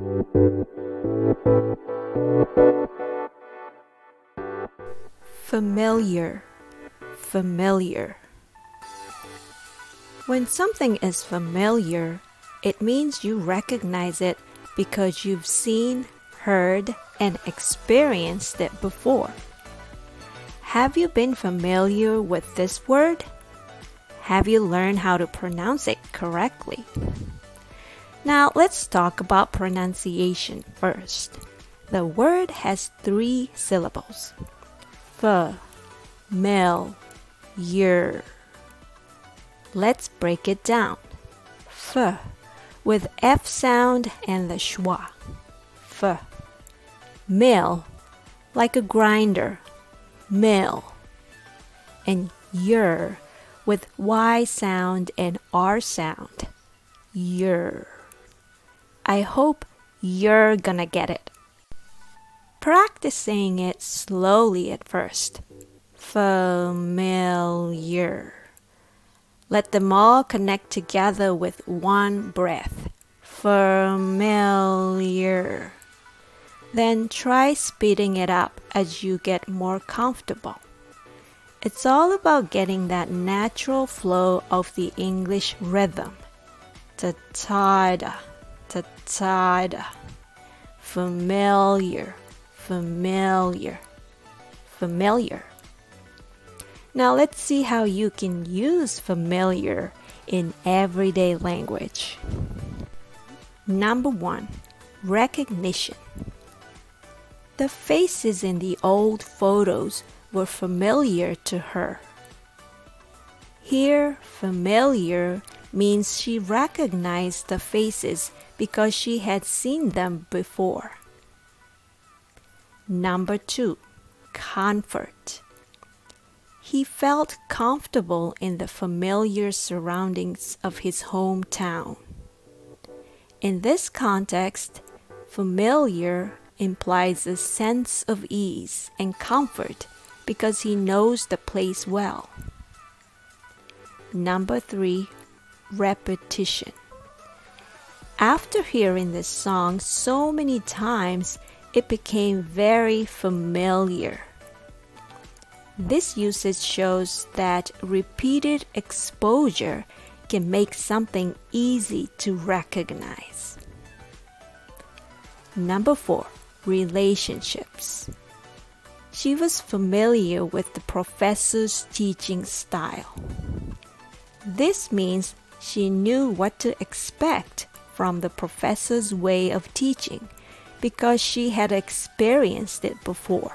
Familiar, familiar. When something is familiar, it means you recognize it because you've seen, heard, and experienced it before. Have you been familiar with this word? Have you learned how to pronounce it correctly? Now let's talk about pronunciation first. The word has 3 syllables. F-mel-yer. Let's break it down. F with F sound and the schwa. F. Mill, like a grinder. Mill. And yer with Y sound and R sound. Yer. I hope you're gonna get it. Practice saying it slowly at first. Familiar. Let them all connect together with one breath. Familiar. Then try speeding it up as you get more comfortable. It's all about getting that natural flow of the English rhythm. Ta-ta-da, ta-ta-da. Familiar, familiar, familiar. Now let's see how you can use familiar in everyday language. Number 1, recognition. The faces in the old photos were familiar to her. Here, familiar means she recognized the faces because she had seen them before. Number 2, comfort. He felt comfortable in the familiar surroundings of his hometown. In this context, familiar implies a sense of ease and comfort because he knows the place well. Number 3, repetition. After hearing this song so many times, it became very familiar. This usage shows that repeated exposure can make something easy to recognize. Number 4, relationships. She was familiar with the professor's teaching style. This means she knew what to expect from the professor's way of teaching because she had experienced it before.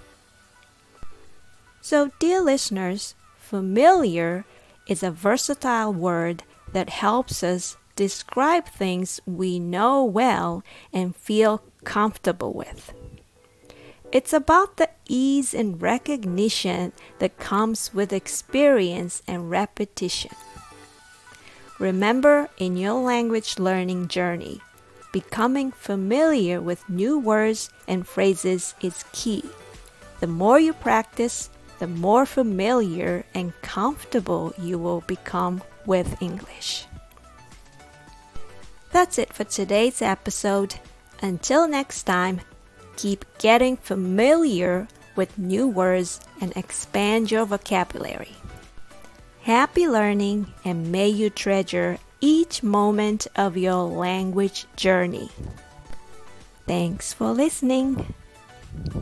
So, dear listeners, familiar is a versatile word that helps us describe things we know well and feel comfortable with. It's about the ease and recognition that comes with experience and repetition. Remember, in your language learning journey, becoming familiar with new words and phrases is key. The more you practice, the more familiar and comfortable you will become with English. That's it for today's episode. Until next time, keep getting familiar with new words and expand your vocabulary. Happy learning, and may you treasure each moment of your language journey. Thanks for listening.